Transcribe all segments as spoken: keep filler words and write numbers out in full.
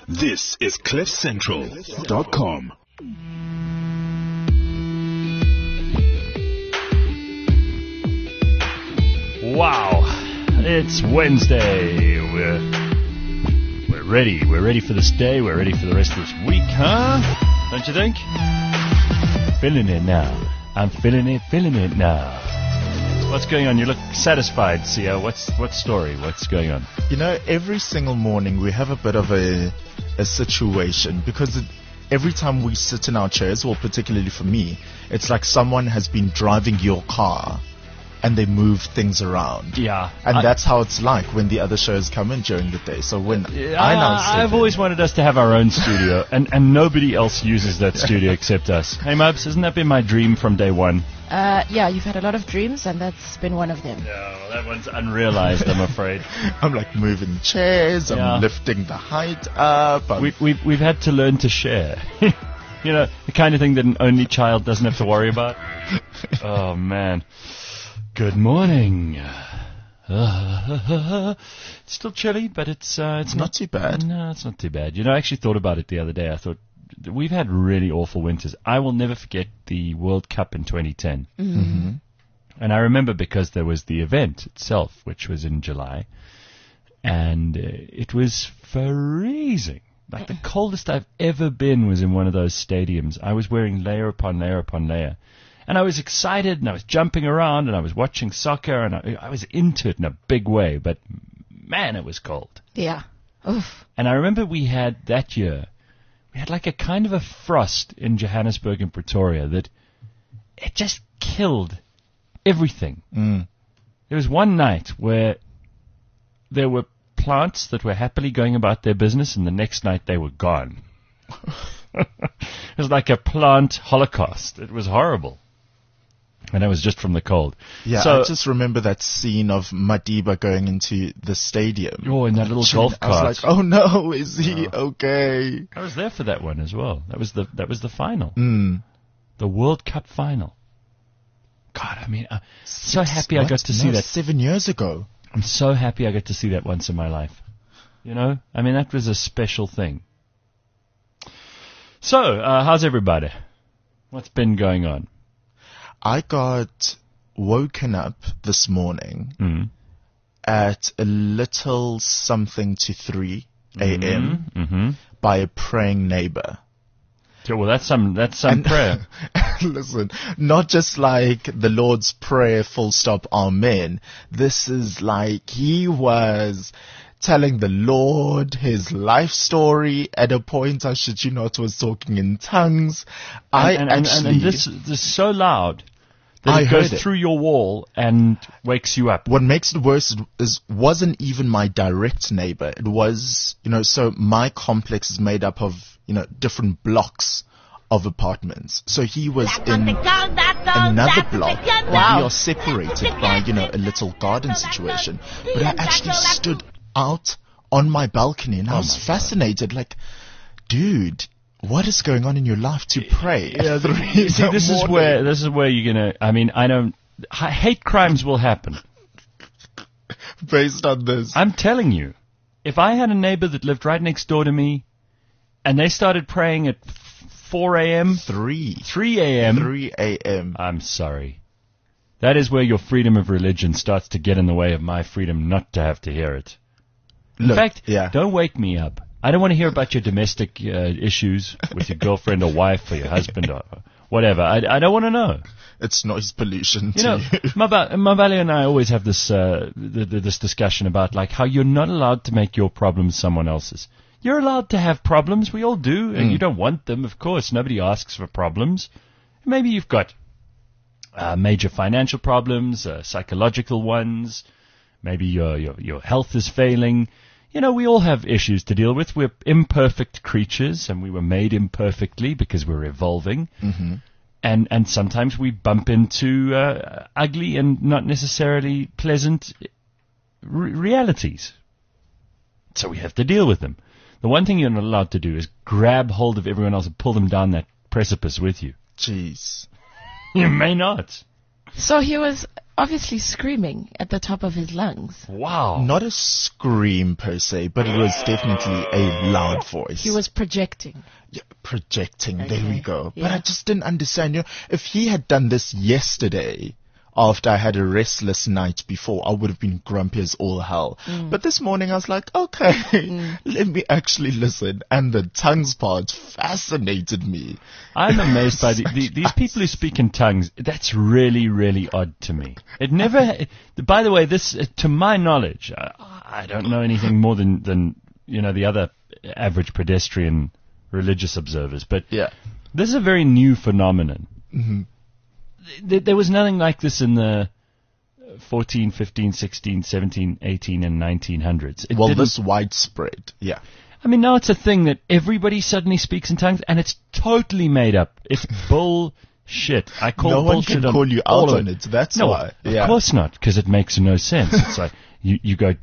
This is cliff central dot com. Wow, it's Wednesday. We're we're ready. We're ready for this day. We're ready for the rest of this week, huh? Don't you think? Feeling it now. I'm feeling it, feeling it now. What's going on? You look satisfied, Sia. What's what story? What's going on? You know, every single morning we have a bit of a a situation because it, every time we sit in our chairs, or particularly for me, it's like someone has been driving your car and they move things around. Yeah. And I, that's how it's like when the other shows come in during the day. So when yeah, I now sit I've in, always wanted us to have our own studio, and, and nobody else uses that studio except us. Hey, Mubs, hasn't that been my dream from day one? Uh, yeah, you've had a lot of dreams, and that's been one of them. Yeah, well, that one's unrealized, I'm afraid. I'm like moving chairs, I'm Yeah. lifting the height up. I'm We, we've, we've had to learn to share. You know, the kind of thing that an only child doesn't have to worry about. Oh, man. Good morning. Uh, it's still chilly, but it's uh, it's not not too bad. No, it's not too bad. You know, I actually thought about it the other day. I thought, we've had really awful winters. I will never forget the World Cup in twenty ten. Mm-hmm. And I remember because there was the event itself, which was in July, and uh, it was freezing. Like the coldest I've ever been was in one of those stadiums. I was wearing layer upon layer upon layer. And I was excited, and I was jumping around, and I was watching soccer, and I, I was into it in a big way. But, man, it was cold. Yeah. Oof. And I remember we had, that year, we had like a kind of a frost in Johannesburg and Pretoria that it just killed everything. Mm. There was one night where there were plants that were happily going about their business, and the next night they were gone. It was like a plant holocaust. It was horrible. And that was just from the cold. Yeah, so, I just remember that scene of Madiba going into the stadium. Oh, in that little golf I was cart. like, oh no, is he okay? I was there for that one as well. That was the that was the final. Mm. The World Cup final. God, I mean, I'm so happy I What? got to see No, that. seven years ago. I'm so happy I got to see that once in my life. You know? I mean, that was a special thing. So, uh, how's everybody? What's been going on? I got woken up this morning Mm. at a little something to three a.m. Mm-hmm. by a praying neighbor. Yeah, well, that's some that's some And- prayer. Listen, not just like the Lord's Prayer, full stop, amen. This is like he was telling the Lord his life story. At a point, I shit you not, was talking in tongues. I and, and, and, actually, and this, this is so loud that I it goes heard it. through your wall and wakes you up. what makes it worse is wasn't even my direct neighbor. It was, you know, so my complex is made up of, you know, different blocks of apartments. So he was in another block. Wow. We are separated by, you know, a little garden situation. But I actually stood out on my balcony and I was fascinated. Like, dude, what is going on in your life to pray at three You in see, the this is morning? where this is where you're gonna. I mean, I don't. h- Hate crimes will happen. Based on this. I'm telling you, if I had a neighbor that lived right next door to me, and they started praying at four a.m., Three. three a.m., three a.m. I'm sorry. That is where your freedom of religion starts to get in the way of my freedom not to have to hear it. In Look, fact, yeah. don't wake me up. I don't want to hear about your domestic uh, issues with your girlfriend or wife or your husband or whatever. I, I don't want to know. It's noise pollution You to know, you. Maba- Mabali and I always have this uh, th- th- this discussion about like how you're not allowed to make your problems someone else's. You're allowed to have problems. We all do, and Mm. you don't want them, of course. Nobody asks for problems. Maybe you've got uh, major financial problems, uh, psychological ones. Maybe your, your your health is failing. You know, we all have issues to deal with. We're imperfect creatures, and we were made imperfectly because we're evolving. Mm-hmm. And and sometimes we bump into uh, ugly and not necessarily pleasant re- realities. So we have to deal with them. The one thing you're not allowed to do is grab hold of everyone else and pull them down that precipice with you. Jeez. You may not. So he was obviously screaming at the top of his lungs. Wow. Not a scream per se, but it was definitely a loud voice. He was projecting. Yeah, projecting, there Okay, we go. But yeah. I just didn't understand, you know, if he had done this yesterday, after I had a restless night before, I would have been grumpy as all hell. Mm. But this morning I was like, okay, let me actually listen. And the tongues part fascinated me. I'm amazed by the, the, these people who speak in tongues. That's really, really odd to me. It never. By the way, this, uh, to my knowledge, I, I don't know anything more than, than you know the other average pedestrian religious observers. But Yeah. this is a very new phenomenon. Mm-hmm. Th- There was nothing like this in the fourteen, fifteen, sixteen, seventeen, eighteen, and nineteen hundreds. It Well, didn't- this widespread, yeah. I mean, now it's a thing that everybody suddenly speaks in tongues, and it's totally made up. It's bullshit. I call No one bullshit can on call you all out of on it, that's no, why. of Yeah. course not, because it makes no sense. It's like you, you go.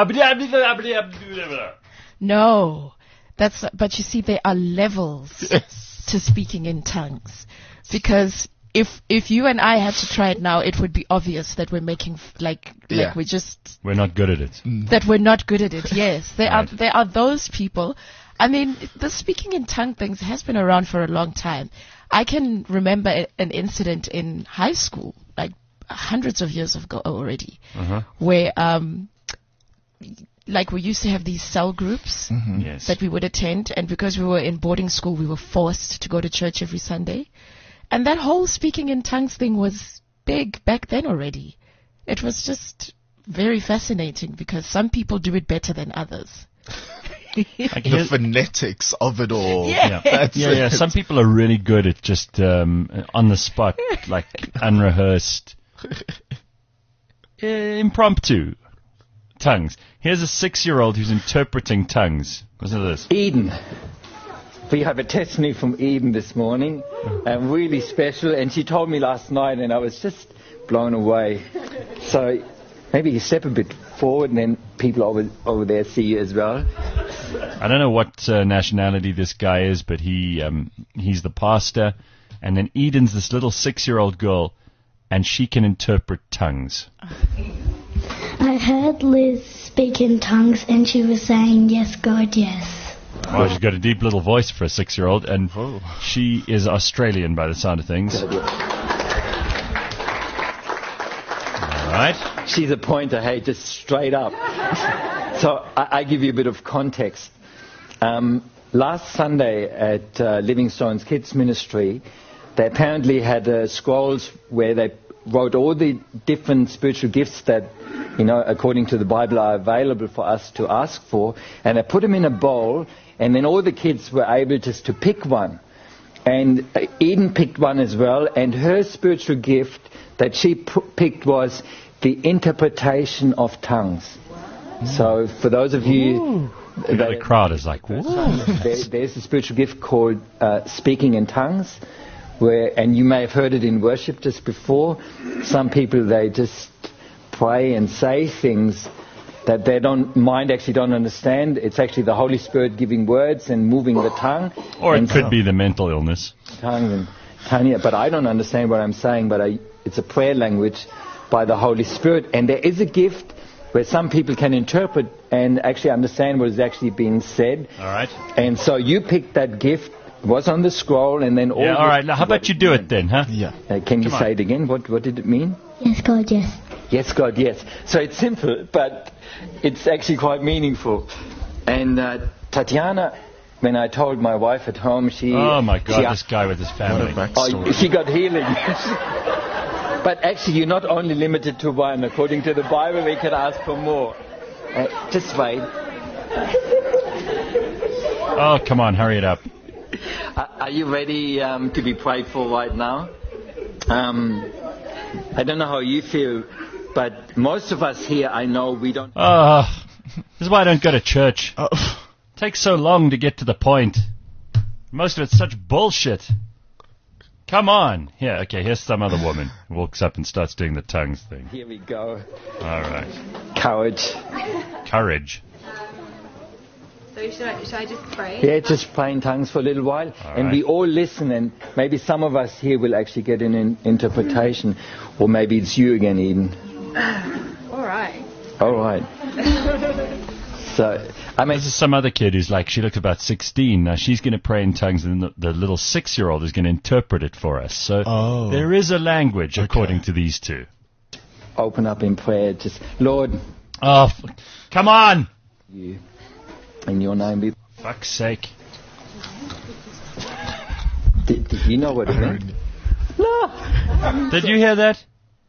No. That's, but you see, there are levels Yes. to speaking in tongues. Because if, if you and I had to try it now, it would be obvious that we're making, f- like, Yeah. like we're just, We're not good at it. that we're not good at it. Yes. There Right. are, there are those people. I mean, the speaking in tongue things has been around for a long time. I can remember a- an incident in high school, like hundreds of years ago already, Uh-huh. where, um, like we used to have these cell groups Yes. that we would attend, and because we were in boarding school, we were forced to go to church every Sunday. And that whole speaking in tongues thing was big back then already. It was just very fascinating because some people do it better than others. Like, The here's- phonetics of it all. Yeah. yeah, That's yeah, yeah. it. Some people are really good at just um, on the spot, like unrehearsed, uh, impromptu tongues. Here's a six-year-old who's interpreting tongues. Listen to this. Eden. We have a testimony from Eden this morning, um, really special, and she told me last night, and I was just blown away. So maybe you step a bit forward, and then people over over there see you as well. I don't know what uh, nationality this guy is, but he um, he's the pastor, and then Eden's this little six-year-old girl, and she can interpret tongues. I heard Liz speak in tongues and she was saying, yes, God, yes. Oh, she's got a deep little voice for a six-year-old, and she is Australian by the sound of things. All right. She's a pointer, hey, just straight up. So I, I give you a bit of context. Um, last Sunday at uh, Livingstone's Kids Ministry, they apparently had uh, scrolls where they wrote all the different spiritual gifts that, you know, according to the Bible are available for us to ask for, and they put them in a bowl, and then all the kids were able just to pick one. And uh, Eden picked one as well, and her spiritual gift that she p- picked was the interpretation of tongues. So for those of you... You know, the crowd is like, whoa. there, there's a spiritual gift called uh, speaking in tongues, where, and you may have heard it in worship just before. Some people, they just pray and say things that they don't mind, actually don't understand. It's actually the Holy Spirit giving words and moving the tongue. Or it and could be the mental illness. tongue and tongue, but I don't understand what I'm saying, but I, it's a prayer language by the Holy Spirit. And there is a gift where some people can interpret and actually understand what is actually being said. All right. And so you picked that gift, was on the scroll, and then all... Yeah, the- all right. Now, how about you do it then, huh? Yeah. Uh, can you Come say on. it again? What, what did it mean? Yes, God, yes. Yes, God, yes. So it's simple, but it's actually quite meaningful. And uh, Tatiana, when I told my wife at home, she... Oh, my she God, asked- this guy with his family. What a Oh, backstory. she got healing. But actually, you're not only limited to one. According to the Bible, we can ask for more. Uh, just wait. Oh, come on, hurry it up. Are are you ready um, to be prayed for right now? Um, I don't know how you feel, but most of us here, I know we don't... Oh, this is why I don't go to church. Oh, It takes so long to get to the point. Most of it's such bullshit. Come on. Here, okay, here's some other woman who walks up and starts doing the tongues thing. Here we go. All right. Courage. Courage. So should I, should I just pray? Yeah, just pray in tongues for a little while, All and right. we all listen, and maybe some of us here will actually get an in- interpretation, or maybe it's you again, Eden. All right. All right. So, I mean, This is some other kid who's like, she looks about sixteen. Now she's going to pray in tongues, and the, the little six-year-old is going to interpret it for us. So Oh. there is a language according to these two. open up in prayer. Just, Lord, Oh, f- come on! you, in your name be. Fuck's sake. Did, did you know what it meant? Did you hear that?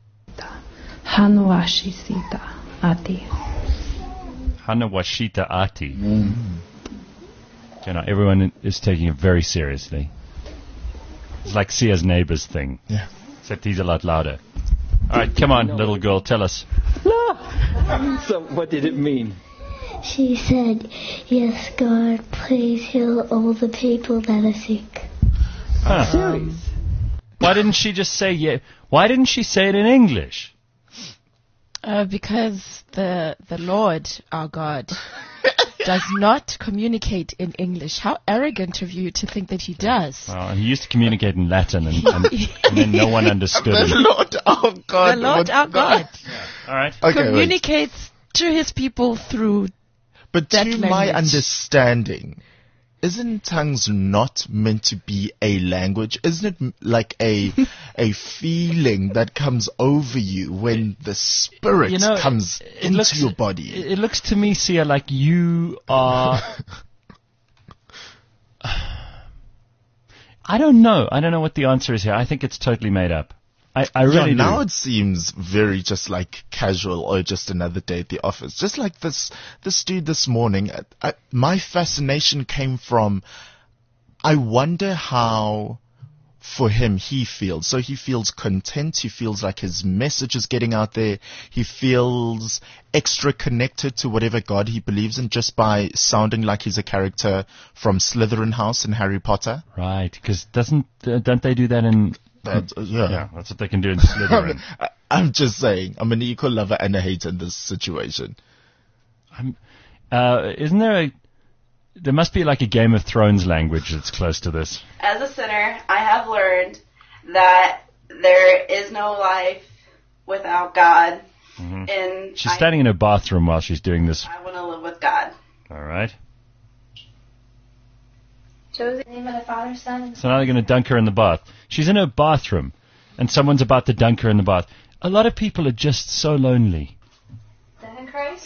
Hanwashishita Ati. Hanawashita Ati. You know, everyone is taking it very seriously. It's like Sia's neighbor's thing. Yeah. Except he's a lot louder. All right, come on, little girl, tell us. So, what did it mean? She said, "Yes, God, please heal all the people that are sick." Huh. Serious? Why didn't she just say yeah? Why didn't she say it in English? Uh, because the the Lord, our God, does not communicate in English. How arrogant of you to think that he does. Well, he used to communicate in Latin, and, and, and then no one understood The him. Lord our God. The Lord, what- our God, All right. Okay, wait. communicates to his people through. But that to my language. understanding, isn't tongues not meant to be a language? Isn't it m- like a a feeling that comes over you when the Spirit You know, comes it into looks, your body? It, it looks to me, Sia, like you are. I don't know. I don't know what the answer is here. I think it's totally made up. I, I really yeah, now do. it seems very just like casual or just another day at the office. Just like this this dude this morning. I, I, my fascination came from, I wonder how for him he feels. So he feels content. He feels like his message is getting out there. He feels extra connected to whatever God he believes in just by sounding like he's a character from Slytherin House in Harry Potter. Right, because doesn't uh, don't they do that in? That, uh, yeah. Yeah, that's what they can do in Slytherin. I, I'm just saying, I'm an equal lover and a hater in this situation. I'm, uh, isn't there a? There must be like a Game of Thrones language that's close to this. As a sinner, I have learned that there is no life without God. Mm-hmm. And She's I, standing in her bathroom while she's doing this. I want to live with God. All right. Joseph, in the name of the Father, Son, and So now they're going to dunk her in the bath. She's in her bathroom, and someone's about to dunk her in the bath. A lot of people are just so lonely. Son of Christ.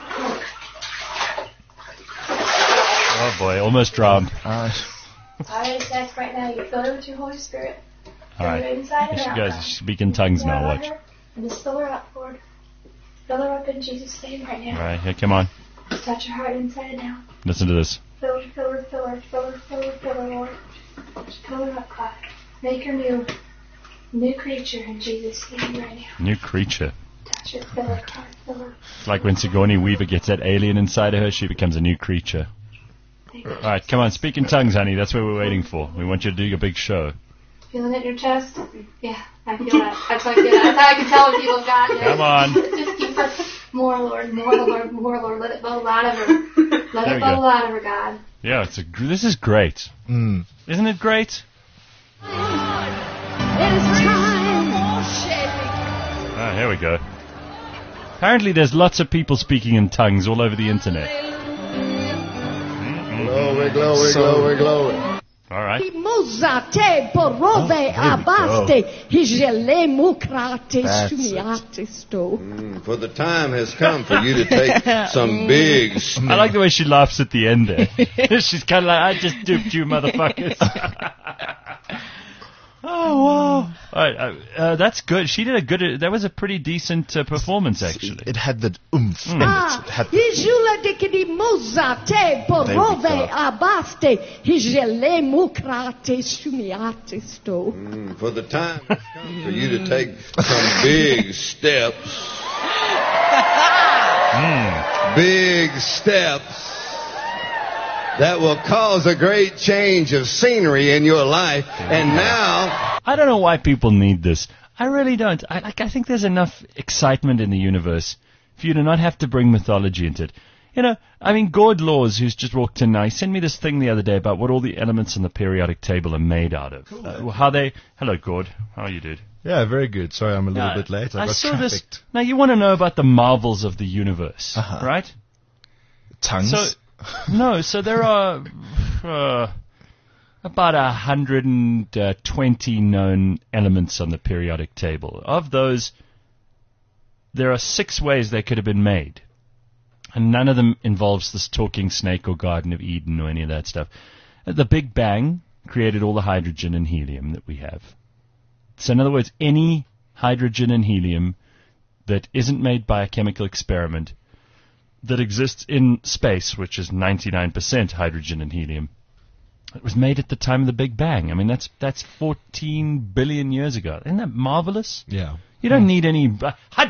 Oh boy, almost drowned. Uh, I just ask right now, you fill her with your Holy Spirit. All right. Fill her inside and You out. guys speak in tongues now. Pour out on Watch. her And just fill her up, Lord. Fill her up in Jesus' name right now. All right, here, come on. Just touch her heart inside and out. Listen to this. Fill her, fill her, fill her, fill her, fill her, fill her, Lord. Just fill her up, God. Make her new. New creature in Jesus' name right now. New creature. Touch her, fill her, God, fill her. It's like when Sigourney Weaver gets that alien inside of her, she becomes a new creature. Thank you. All right, come on, speak in tongues, honey. That's what we're waiting for. We want you to do your big show. Feeling it in your chest? Yeah, I feel that. That's how I feel that. That's how I can tell when people got it. Come on. Just keep her. More, Lord. More, Lord. More, Lord. Let it bubble out of her. Let There it we bubble go. out of her, God. Yeah, it's a. gr- This is great, mm. isn't it? Great. Ah, here we go. Apparently, there's lots of people speaking in tongues all over the internet. Glory, glory, So- glory, glory. All right. Muzate porove there we abaste hijele mukrate That's it. sumiatisto. Mm, for the time has come for you to take some big I like the way she laughs at the end there. She's kind of like, I just duped you, motherfuckers. Oh, wow. All right, uh, uh, that's good. She did a good, that was a pretty decent uh, performance, actually. It had the oomph in Ah, it. It had hijula dikidi muzate porove go. abaste hijele mukrate sumiatisto. Mm, for the time has come for you to take some big steps. Big steps that will cause a great change of scenery in your life. And now, I don't know why people need this. I really don't. I, like, I think there's enough excitement in the universe for you to not have to bring mythology into it. You know, I mean, Gord Laws, who's just walked in now, he sent me this thing the other day about what all the elements in the periodic table are made out of. Cool, uh, how they... Hello, Gord. How are you, dude? Yeah, very good. Sorry, I'm a little Yeah, bit late. I, I got saw trafficked. this. Now, you want to know about the marvels of the universe, Uh-huh. right? Tongues? So, no, so there are uh, about one hundred twenty known elements on the periodic table. Of those, there are six ways they could have been made. And none of them involves this talking snake or Garden of Eden or any of that stuff. The Big Bang created all the hydrogen and helium that we have. So in other words, any hydrogen and helium that isn't made by a chemical experiment that exists in space, which is ninety-nine percent hydrogen and helium, it was made at the time of the Big Bang. I mean, that's that's fourteen billion years ago. Isn't that marvelous? Yeah. You don't need any... uh, Whoa, are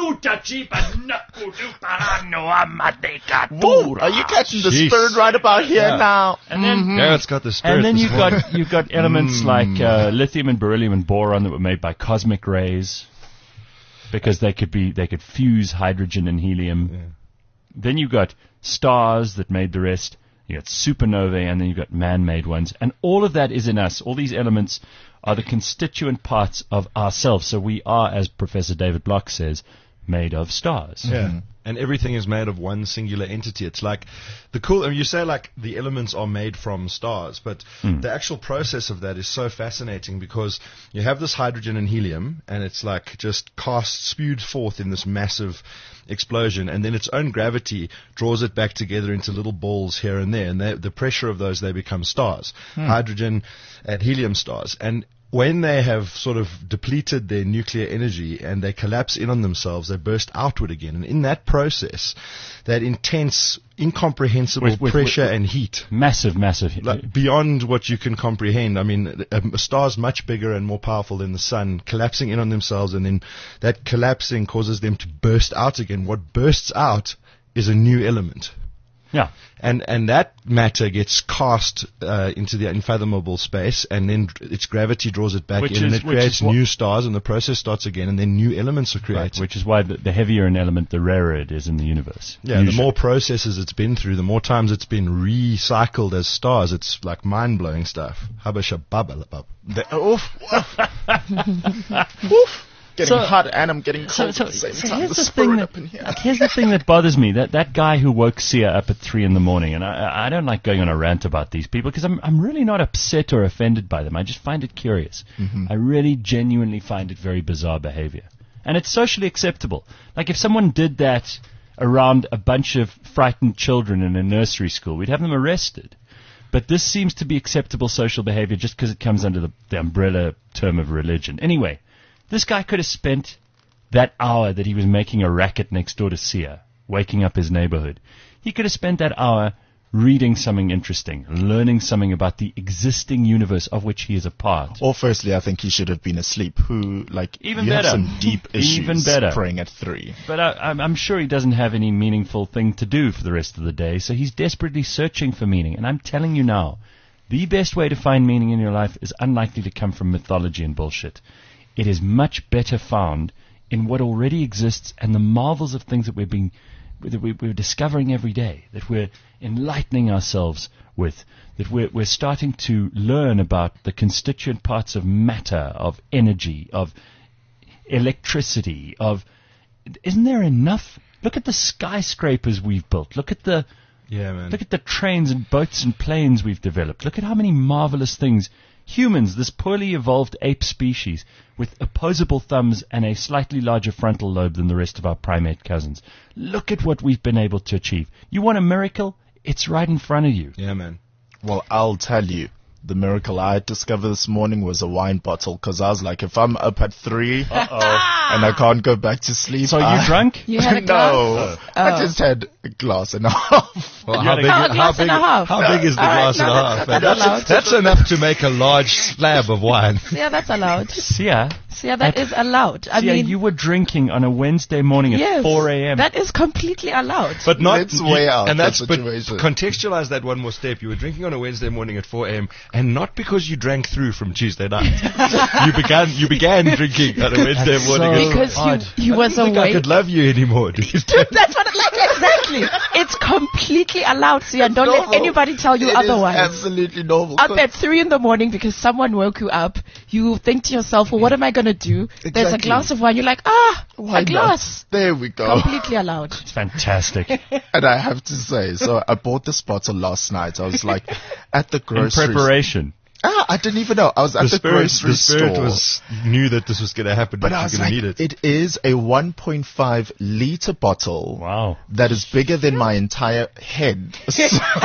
you catching the Jeez. spirit right about here Yeah. now? And then, Mhm. Garrett's got the spirit. and then this you've morning. got you've got elements like uh, lithium and beryllium and boron that were made by cosmic rays, because they could be they could fuse hydrogen and helium. Yeah. Then you've got stars that made the rest. You got supernovae, and then you've got man-made ones, and all of that is in us. All these elements are the constituent parts of ourselves. So we are, as Professor David Block says, made of stars. Yeah. Mm-hmm. And everything is made of one singular entity. It's like the cool, I mean, you say like the elements are made from stars, but Mm. the actual process of that is so fascinating because you have this hydrogen and helium and it's like just cast, spewed forth in this massive explosion, and then its own gravity draws it back together into little balls here and there, and they, the pressure of those, they become stars. Hmm. Hydrogen and helium stars. And when they have sort of depleted their nuclear energy and they collapse in on themselves, they burst outward again. And in that process, that intense, incomprehensible With- with- pressure with- and heat, Massive, massive. like beyond what you can comprehend. I mean, a, a star's much bigger and more powerful than the sun, collapsing in on themselves, and then that collapsing causes them to burst out again. What bursts out is a new element. Yeah. And and that matter gets cast uh, into the unfathomable space, and then dr- its gravity draws it back Which in, and is- it which creates is what- new stars, and the process starts again, and then new elements are created. Right, which is why the, the heavier an element, the rarer it is in the universe. Yeah, and the Usually. more processes it's been through, the more times it's been recycled as stars. It's like mind-blowing stuff. Habashabababab. The, oof, oof. Oof. Getting So- hot and I'm getting cold So, at the so, same so time. here's The the spirit thing that up in here. here's the thing that bothers me. That that guy who woke Sia up at three in the morning, and I, I don't like going on a rant about these people because I'm I'm really not upset or offended by them. I just find it curious. Mhm. I really genuinely find it very bizarre behavior, and it's socially acceptable. Like if someone did that around a bunch of frightened children in a nursery school, we'd have them arrested. But this seems to be acceptable social behavior just because it comes under the, the umbrella term of religion. Anyway, this guy could have spent that hour that he was making a racket next door to Sia, waking up his neighborhood. He could have spent that hour reading something interesting, learning something about the existing universe of which he is a part. Or firstly, I think he should have been asleep. Who, like, Even you better. have some deep issues Even better. praying at three. But I, I'm, I'm sure he doesn't have any meaningful thing to do for the rest of the day, so he's desperately searching for meaning. And I'm telling you now, the best way to find meaning in your life is unlikely to come from mythology and bullshit. It is much better found in what already exists and the marvels of things that we're being, that we, we're discovering every day, that we're enlightening ourselves with, that we're, we're starting to learn about the constituent parts of matter, of energy, of electricity, of... Isn't there enough? Look at the skyscrapers we've built. Look at the... Yeah, man. Look at the trains and boats and planes we've developed. Look at how many marvelous things. Humans, this poorly evolved ape species with opposable thumbs and a slightly larger frontal lobe than the rest of our primate cousins. Look at what we've been able to achieve. You want a miracle? It's right in front of you. Yeah, man. Well, I'll tell you. The miracle I discovered this morning was a wine bottle, because I was like, if I'm up at three Uh-oh. and I can't go back to sleep... So you I, drunk? You had a no, glass? I Oh. just had a glass and a half. Well, You how had a big, glass how glass big, and a half. how big is the All right, glass no, and a that's- half? that's man? allowed. That's, that's enough to make a large slab of wine. Yeah, that's allowed. Sia, Yeah, that is allowed. I Sia, mean, you were drinking on a Wednesday morning at yes, four a.m. that is completely allowed. But not It's way out, and that that's but situation. contextualize that one more step. You were drinking on a Wednesday morning at four a.m. and not because you drank through from Tuesday night. you began you began drinking on a Wednesday That's morning. so at because odd. you, you I was didn't think I awake. could love you anymore. That's what, like, exactly. Seriously, it's completely allowed, Sia. Don't Normal. let anybody tell you It is otherwise. absolutely normal. Up at three in the morning because someone woke you up, you think to yourself, well, what am I going to do? There's a Exactly. glass of wine. You're like, ah, Why a glass. not? There we go. Completely allowed. It's fantastic. And I have to say, so I bought this bottle last night. I was like, at the In grocery preparation. Ah, I didn't even know. I was at the, the spirit, grocery the spirit store. was knew that this was going to happen, But that I you're was going like, to need it. it is a one point five liter bottle. Wow. That is bigger than my entire head. So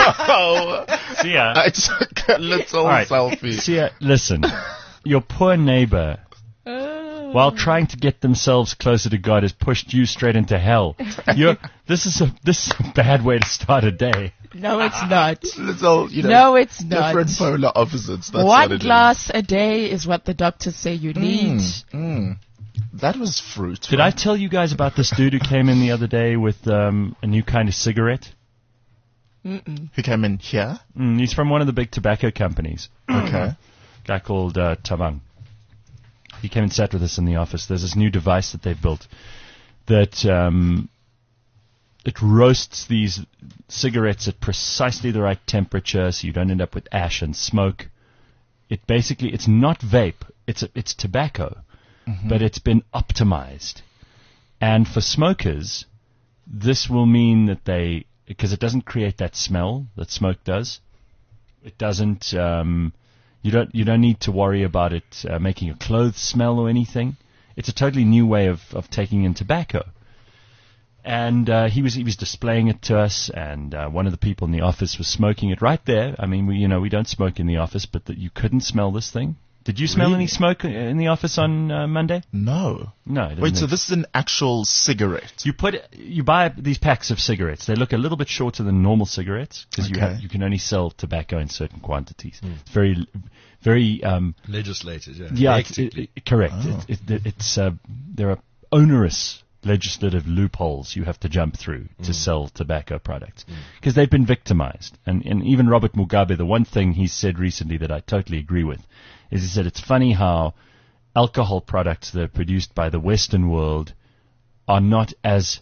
Sia. I took a little All right. selfie. Sia, listen. Your poor neighbor, while trying to get themselves closer to God, has pushed you straight into hell. You're, this is a this is a bad way to start a day. No, it's not. Little, you know, No, it's not. different polar opposites. That's what One it glass a day is what the doctors say you need. is. Mm, mm. That was fruit. Did I tell you guys about this dude who came in the other day with um, a new kind of cigarette? Mm-mm. Who came in here? Mm, he's from one of the big tobacco companies. Okay. Guy called uh, Tabang. He came and sat with us in the office. There's this new device that they've built that um, it roasts these cigarettes at precisely the right temperature, so you don't end up with ash and smoke. It basically, it's not vape. It's a, it's tobacco, Mhm. but it's been optimized. And for smokers, this will mean that they, because it doesn't create that smell that smoke does. It doesn't. Um, you don't. You don't need to worry about it uh, making your clothes smell or anything. It's a totally new way of, of taking in tobacco. And uh, he was he was displaying it to us, and uh, one of the people in the office was smoking it right there. I mean, we you know we don't smoke in the office, but that you couldn't smell this thing. Did you smell Really? any smoke in the office on uh, Monday? No. No. it Wait, doesn't so ex- this is an actual cigarette? You put it, you buy these packs of cigarettes. They look a little bit shorter than normal cigarettes because you Okay. have, you can only sell tobacco in certain quantities. It's very, very. Um, Legislated, yeah. yeah, it's, Hectically. it, it- correct. Oh. It, it, it's uh, there are onerous legislative loopholes you have to jump through to sell tobacco products because they've been victimized. And, and even Robert Mugabe, the one thing he said recently that I totally agree with is he said it's funny how alcohol products that are produced by the Western world are not as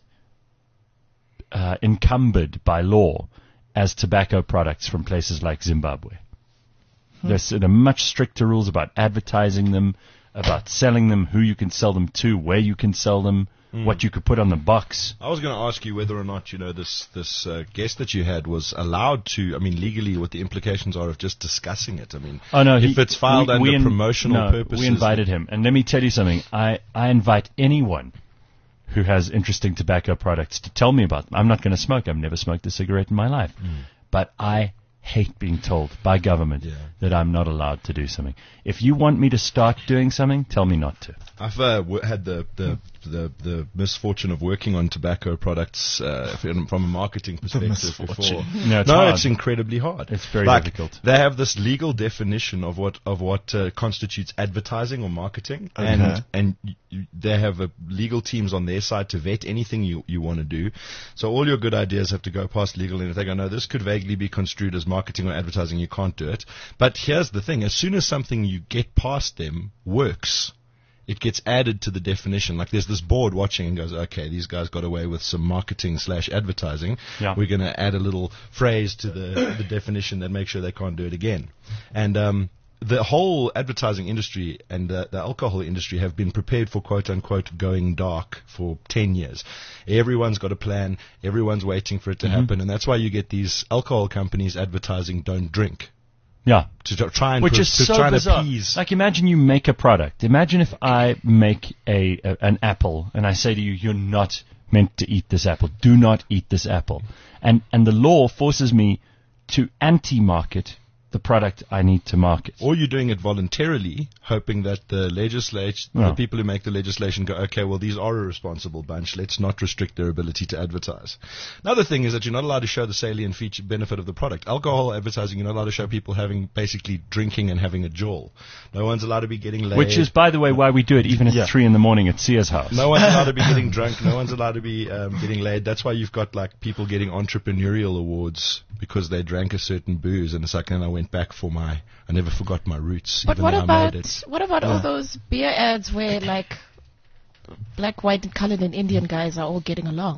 uh, encumbered by law as tobacco products from places like Zimbabwe. There's there are much stricter rules about advertising them, about selling them, who you can sell them to, where you can sell them, what you could put on the box. I was going to ask you whether or not, you know, this this uh, guest that you had was allowed to, I mean, legally, what the implications are of just discussing it. I mean, Oh no! if he, it's filed we, under we in- promotional no, purposes. we invited him, and let me tell you something. I I invite anyone who has interesting tobacco products to tell me about them. I'm not going to smoke. I've never smoked a cigarette in my life, but I hate being told by government that I'm not allowed to do something. If you want me to start doing something, tell me not to. I've uh, w- had the, the the the misfortune of working on tobacco products uh, from from a marketing perspective before. misfortune. No, it's no, hard. it's incredibly hard. It's very like, difficult. They have this legal definition of what of what uh, constitutes advertising or marketing, Okay. and and y- y- they have uh, legal teams on their side to vet anything you you want to do. So all your good ideas have to go past legal, and if they go, no, this could vaguely be construed as marketing or advertising, you can't do it. But here's the thing: as soon as something you get past them works, it gets added to the definition. Like there's this board watching and goes, okay, these guys got away with some marketing slash advertising. Yeah. We're going to add a little phrase to the, the definition that makes sure they can't do it again. And um, the whole advertising industry and the, the alcohol industry have been prepared for quote unquote going dark for ten years. Everyone's got a plan. Everyone's waiting for it to Mm-hmm. happen. And that's why you get these alcohol companies advertising don't drink. Yeah. To tr- try and Which pro- is to so try and bizarre. appease. Like, imagine you make a product. Imagine if I make a, a an apple and I say to you, "You're not meant to eat this apple. Do not eat this apple." And and the law forces me to anti-market the product I need to market. Or you're doing it voluntarily, hoping that the legislation, Yeah. the people who make the legislation go, okay, well, these are a responsible bunch. Let's not restrict their ability to advertise. Another thing is that you're not allowed to show the salient feature benefit of the product. Alcohol advertising, you're not allowed to show people having basically drinking and having a jaw. No one's allowed to be getting laid. Which is, by the way, why we do it even at Yeah. three in the morning at Sia's house. No one's allowed to be getting drunk. No one's allowed to be um, getting laid. That's why you've got like people getting entrepreneurial awards because they drank a certain booze, and it's like, and I went back for my, I never forgot my roots. But even what though I about made it. what about all those beer ads where like black, white, and colored and Indian guys are all getting along?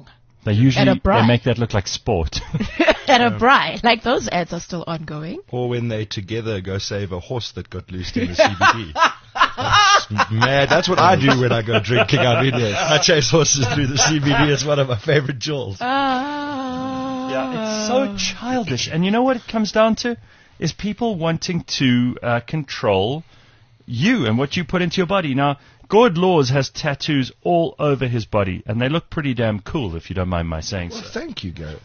They usually At a braai. they make that look like sport. At a braai. Like those ads are still ongoing. Or when they together go save a horse that got loosed in the C B D. That's mad. That's what I do when I go drinking. I mean, I chase horses through the C B D. It's one of my favorite jewels. Ah. Yeah, it's so childish. And you know what it comes down to? Is people wanting to uh, control you and what you put into your body. Now, Gord Laws has tattoos all over his body, and they look pretty damn cool, if you don't mind my saying Well, so. thank you, Gareth.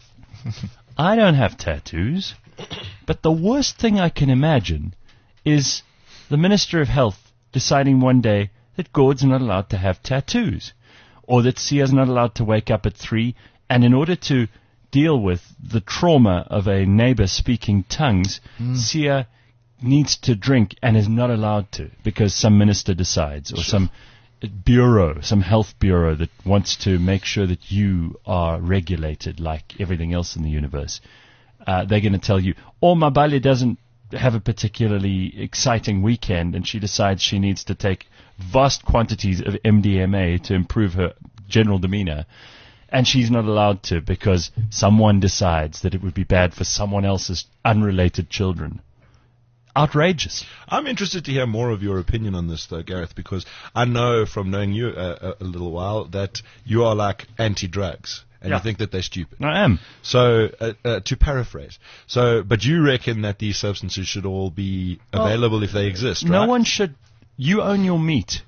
I don't have tattoos, but the worst thing I can imagine is the Minister of Health deciding one day that Gord's not allowed to have tattoos, or that Sia's not allowed to wake up at three, and in order to deal with the trauma of a neighbor speaking tongues, mm. Sia needs to drink and is not allowed to because some minister decides, or sure. some bureau, some health bureau that wants to make sure that you are regulated like everything else in the universe. Uh, they're going to tell you, or Mabale doesn't have a particularly exciting weekend and she decides she needs to take vast quantities of M D M A to improve her general demeanor. And she's not allowed to because someone decides that it would be bad for someone else's unrelated children. Outrageous. I'm interested to hear more of your opinion on this, though, Gareth, because I know from knowing you uh, a, a little while that you are like anti-drugs. And yeah. you think that they're stupid. I am. So, uh, uh, to paraphrase, so, but you reckon that these substances should all be available well, if they exist, right? No one should. You own your meat.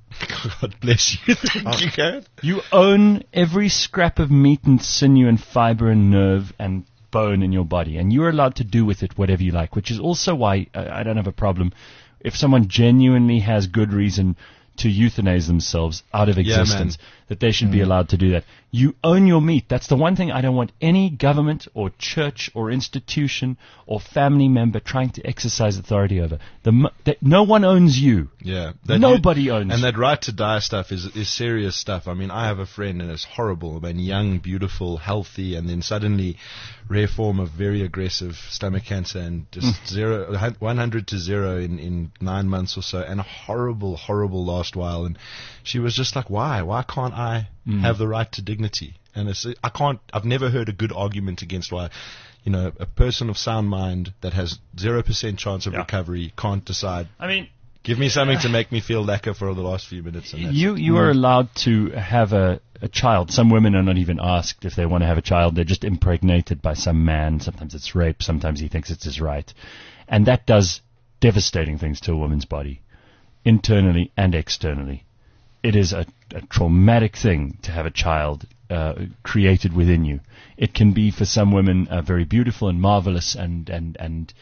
God bless you. Thank you, Gareth. You own every scrap of meat and sinew and fiber and nerve and bone in your body, and you're allowed to do with it whatever you like, which is also why uh, I don't have a problem if someone genuinely has good reason to euthanize themselves out of existence, yeah, that they should mm. be allowed to do that. You own your meat. That's the one thing I don't want any government or church or institution or family member trying to exercise authority over. The, that no one owns you. Yeah. Nobody you, owns and you. And that right to die stuff is, is serious stuff. I mean, I have a friend and it's horrible. I mean, young, beautiful, healthy, and then suddenly rare form of very aggressive stomach cancer and just mm. zero, one hundred to zero in, in nine months or so, and a horrible, horrible last while. And she was just like, why? Why can't I mm. have the right to dignity? And it's, I can't, I've never heard a good argument against why, you know, a person of sound mind that has zero percent chance of yeah. recovery can't decide. I mean, give me something to make me feel lacquer for the last few minutes. And that's you, you mm. are allowed to have a, a child. Some women are not even asked if they want to have a child. They're just impregnated by some man. Sometimes it's rape. Sometimes he thinks it's his right. And that does devastating things to a woman's body, internally and externally. It is a, a traumatic thing to have a child uh, created within you. It can be for some women a very beautiful and marvelous and and and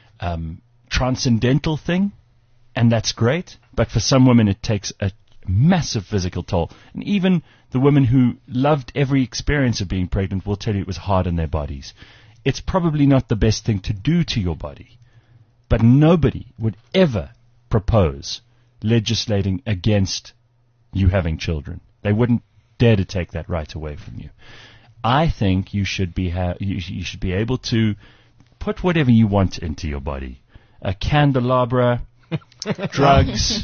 um, transcendental thing, and that's great. But for some women, it takes a massive physical toll. And even the women who loved every experience of being pregnant will tell you it was hard on their bodies. It's probably not the best thing to do to your body, but nobody would ever propose legislating against you having children. They wouldn't dare to take that right away from you. I think you should be ha- you, you should be able to put whatever you want into your body. A candelabra, drugs,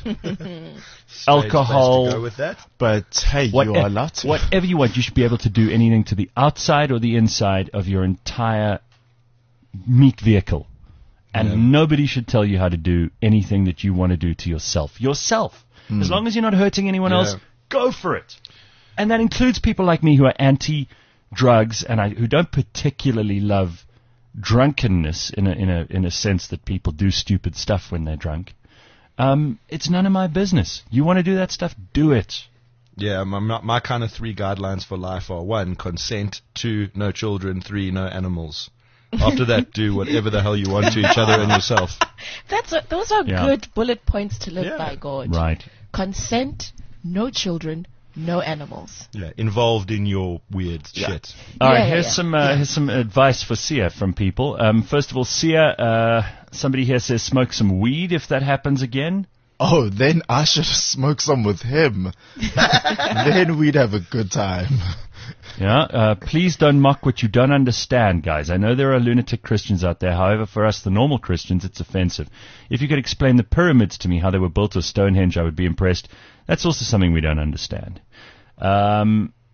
alcohol. To go with that. But hey, what, you are allowed to. Whatever you want, you should be able to do anything to the outside or the inside of your entire meat vehicle. And yeah. nobody should tell you how to do anything that you want to do to yourself. Yourself. Mm. As long as you're not hurting anyone yeah. else, go for it. And that includes people like me who are anti-drugs and I, who don't particularly love drunkenness in a, in a, in a sense that people do stupid stuff when they're drunk. Um, it's none of my business. You want to do that stuff? Do it. Yeah, my, my kind of three guidelines for life are one, consent, two, no children, three, no animals. After that, do whatever the hell you want to each other and yourself. That's a, those are yeah. good bullet points to live yeah. by, God. Right. Consent, no children, no animals. Yeah, involved in your weird yeah. shit. All right, yeah, here's yeah. some uh, here's some advice for Sia from people. Um, first of all, Sia, uh, somebody here says smoke some weed if that happens again. Oh, then I should smoke some with him. Then we'd have a good time. Yeah, uh, please don't mock what you don't understand, guys. I know there are lunatic Christians out there. However, for us, the normal Christians, it's offensive. If you could explain the pyramids to me, how they were built, or Stonehenge, I would be impressed. That's also something we don't understand. Um,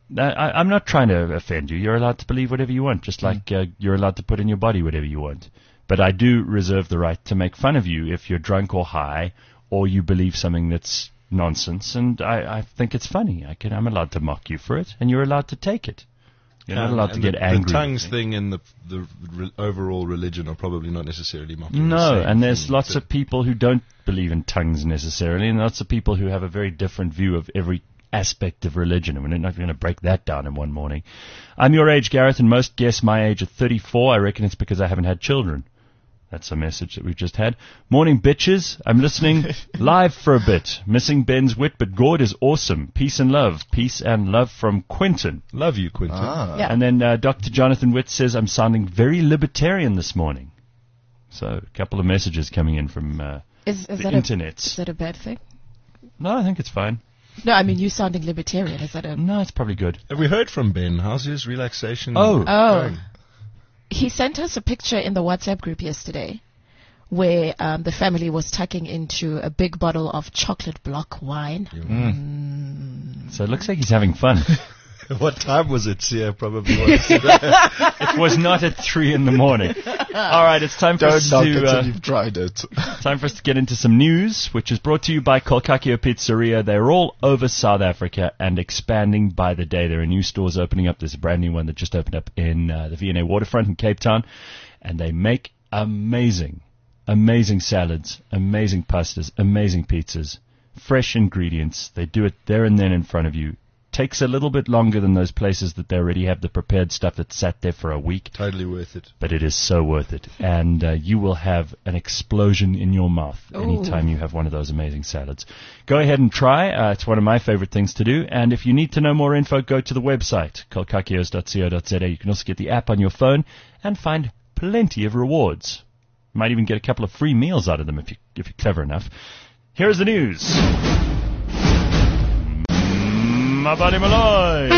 I, I'm not trying to offend you. You're allowed to believe whatever you want, just like uh, you're allowed to put in your body whatever you want. But I do reserve the right to make fun of you if you're drunk or high, or you believe something that's nonsense, and I, I think it's funny. I can, I'm allowed to mock you for it, and you're allowed to take it. You're not Um, allowed to and get the, angry. The tongues thing and the the re- overall religion are probably not necessarily mocking. No, the same and there's thing, lots so- of people who don't believe in tongues necessarily, and lots of people who have a very different view of every aspect of religion, and we're not going to break that down in one morning. I'm your age, Gareth, and most guess my age at thirty-four. I reckon it's because I haven't had children. That's a message that we've just had. Morning, bitches. I'm listening live for a bit. Missing Ben's wit, but Gord is awesome. Peace and love. Peace and love from Quinton. Love you, Quinton. Ah. Yeah. And then uh, Doctor Jonathan Witt says, I'm sounding very libertarian this morning. So a couple of messages coming in from uh, Is, is the that internet. A, is that a bad thing? No, I think it's fine. No, I mean, you sounding libertarian. Is that a... No, it's probably good. Have we heard from Ben? How's his relaxation? Oh. Oh. going? He sent us a picture in the WhatsApp group yesterday where um, the family was tucking into a big bottle of chocolate block wine. Mm. So it looks like he's having fun. What time was it? Yeah, probably was. It was not at three in the morning. All right, it's time for Don't us knock to it uh, till you've tried it. time for us to get into some news, which is brought to you by Kolkakio Pizzeria. They're all over South Africa and expanding by the day. There are new stores opening up. There's a brand new one that just opened up in uh, the V and A waterfront in Cape Town, and they make amazing, amazing salads, amazing pastas, amazing pizzas, fresh ingredients. They do it there and then in front of you. Takes a little bit longer than those places that they already have the prepared stuff that sat there for a week. Totally worth it. But it is so worth it. And uh, you will have an explosion in your mouth Ooh. anytime you have one of those amazing salads. Go ahead and try. Uh, it's one of my favorite things to do. And if you need to know more info, go to the website, kolkakios dot co dot za. You can also get the app on your phone and find plenty of rewards. You might even get a couple of free meals out of them if, you, if you're clever enough. Here's the news. Mabali Malloy.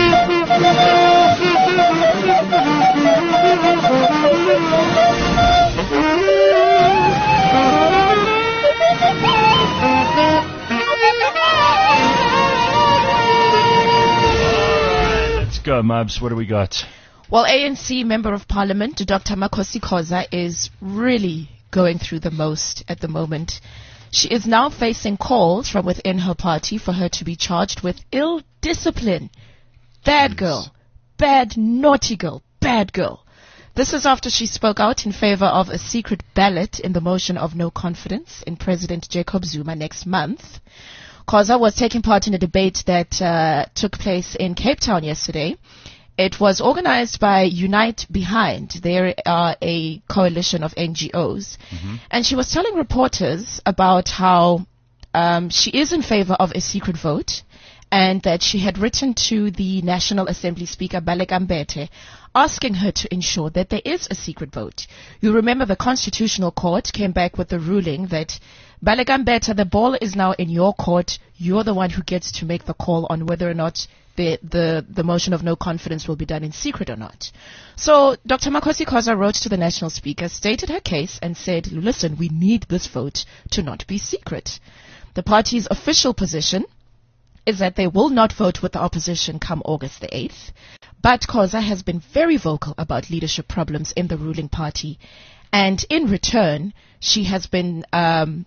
Let's go, Mubs. What do we got? Well, A N C Member of Parliament, Doctor Makhosi Khoza, is really going through the most at the moment. She is now facing calls from within her party for her to be charged with ill discipline. Bad girl. Bad, naughty girl. Bad girl. This is after she spoke out in favor of a secret ballot in the motion of no confidence in President Jacob Zuma next month. Khoza was taking part in a debate that uh, took place in Cape Town yesterday. It was organized by Unite Behind. They are a coalition of N G Os. Mm-hmm. And she was telling reporters about how um, she is in favor of a secret vote and that she had written to the National Assembly Speaker, Baleka Mbete, asking her to ensure that there is a secret vote. You remember the Constitutional Court came back with the ruling that Baleka Mbete, the ball is now in your court. You're the one who gets to make the call on whether or not The, the, the motion of no confidence will be done in secret or not. So Doctor Makhosi Khoza wrote to the National Speaker, stated her case and said, listen, we need this vote to not be secret. The party's official position is that they will not vote with the opposition come August the eighth. But Khoza has been very vocal about leadership problems in the ruling party. And in return, she has been um,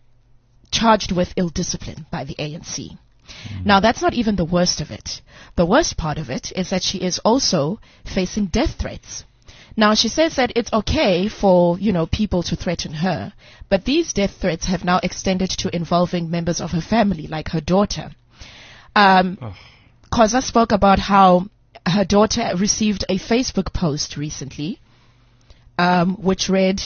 charged with ill discipline by the A N C. Now, that's not even the worst of it. The worst part of it is that she is also facing death threats. Now, she says that it's okay for, you know, people to threaten her, but these death threats have now extended to involving members of her family, like her daughter. Um, oh. Khoza spoke about how her daughter received a Facebook post recently, um, which read,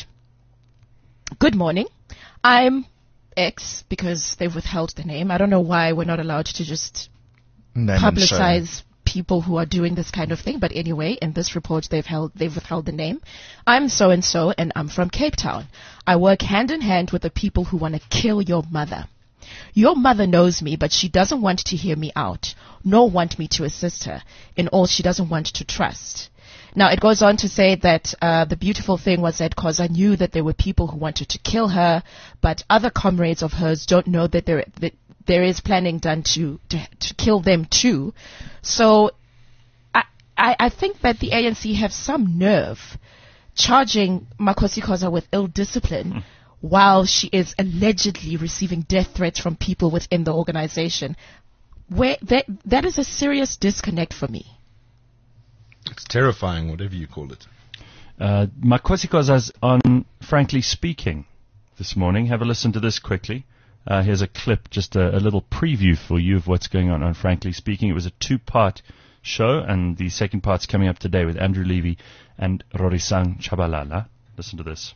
"Good morning. I'm X," because they've withheld the name. I don't know why we're not allowed to just name publicize people who are doing this kind of thing. But anyway, in this report, they've held, they've withheld the name. "I'm so-and-so, and I'm from Cape Town. I work hand in hand with the people who want to kill your mother. Your mother knows me, but she doesn't want to hear me out, nor want me to assist her in all she doesn't want to trust." Now, it goes on to say that uh, the beautiful thing was that Khoza knew that there were people who wanted to kill her, but other comrades of hers don't know that there, that there is planning done to, to, to kill them too. So I, I think that the A N C have some nerve charging Makhosikhoza with ill discipline mm. while she is allegedly receiving death threats from people within the organization. Where that that is a serious disconnect for me. It's terrifying, whatever you call it. Uh, Makhosikhoza's on Frankly Speaking this morning. Have a listen to this quickly. Uh, here's a clip, just a, a little preview for you of what's going on on Frankly Speaking. It was a two-part show, and the second part's coming up today with Andrew Levy and Rorisang Chabalala. Listen to this.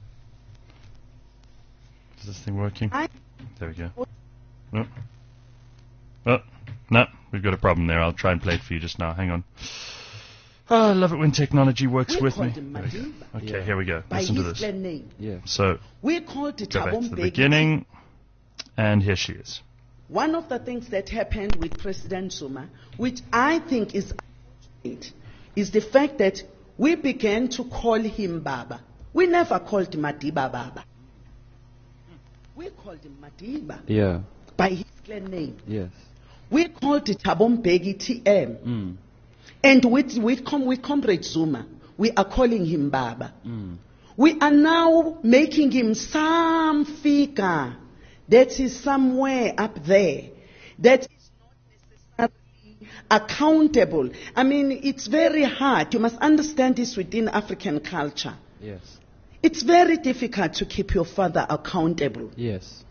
Is this thing working? I there we go. No. Oh, no, we've got a problem there. I'll try and play it for you just now. Hang on. Oh, I love it when technology works we with me. Okay, yeah. here we go. By Listen to this. Name. Yeah. So, we called it go back to the beginning, and here she is. One of the things that happened with President Zuma, which I think is is the fact that we began to call him Baba. We never called Madiba Baba. We called him Madiba. Yeah. By his clan name. Yes. We called it Thabo Mbeki T M. Mm. And with, with, com- with Comrade Zuma, we are calling him Baba. Mm. We are now making him some figure that is somewhere up there, that is not necessarily accountable. I mean, it's very hard. You must understand this within African culture. Yes. It's very difficult to keep your father accountable. Yes.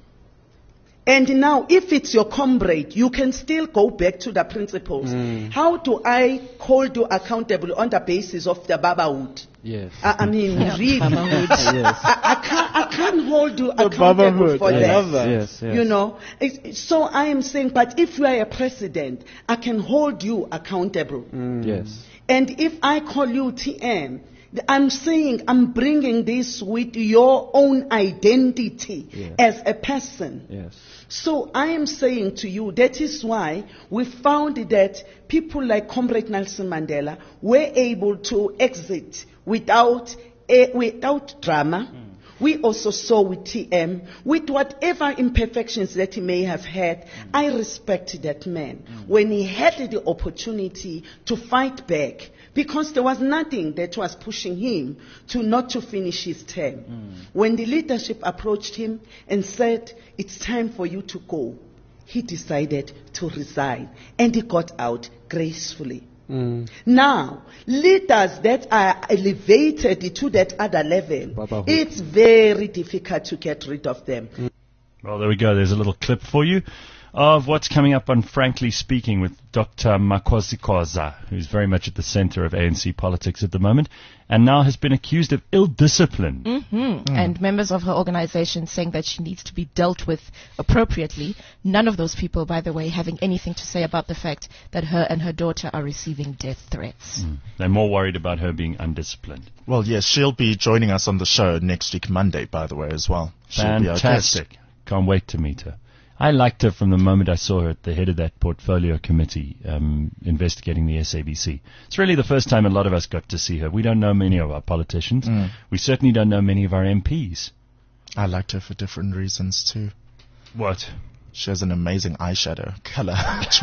And now, if it's your comrade, you can still go back to the principles. Mm. How do I hold you accountable on the basis of the babahood? Yes. I, I mean, yeah. really, yes. I, I, can't, I can't hold you the accountable babahood. for yes. that. that. Yes, yes. You know, it's, so I am saying, but if you are a president, I can hold you accountable. Mm. Yes. And if I call you T M, I'm saying I'm bringing this with your own identity yes. as a person. Yes. So I am saying to you, that is why we found that people like Comrade Nelson Mandela were able to exit without, a, without drama. Mm. We also saw with T M, with whatever imperfections that he may have had, mm. I respect that man. Mm. When he had the opportunity to fight back, because there was nothing that was pushing him to not to finish his term. Mm. When the leadership approached him and said, it's time for you to go, he decided to resign. And he got out gracefully. Mm. Now, leaders that are elevated to that other level, Babahood. It's very difficult to get rid of them. Mm. Well, there we go. There's a little clip for you of what's coming up on Frankly Speaking with Doctor Makhosikhoza, who's very much at the center of A N C politics at the moment, and now has been accused of ill discipline. Mm-hmm. Mm. And members of her organization saying that she needs to be dealt with appropriately. None of those people, by the way, having anything to say about the fact that her and her daughter are receiving death threats. Mm. They're more worried about her being undisciplined. Well, yes, she'll be joining us on the show next week, Monday, by the way, as well. She'll Fantastic. Can't wait to meet her. I liked her from the moment I saw her at the head of that portfolio committee um, investigating the S A B C. It's really the first time a lot of us got to see her. We don't know many of our politicians. Mm. We certainly don't know many of our M Ps. I liked her for different reasons too. What? She has an amazing eyeshadow color.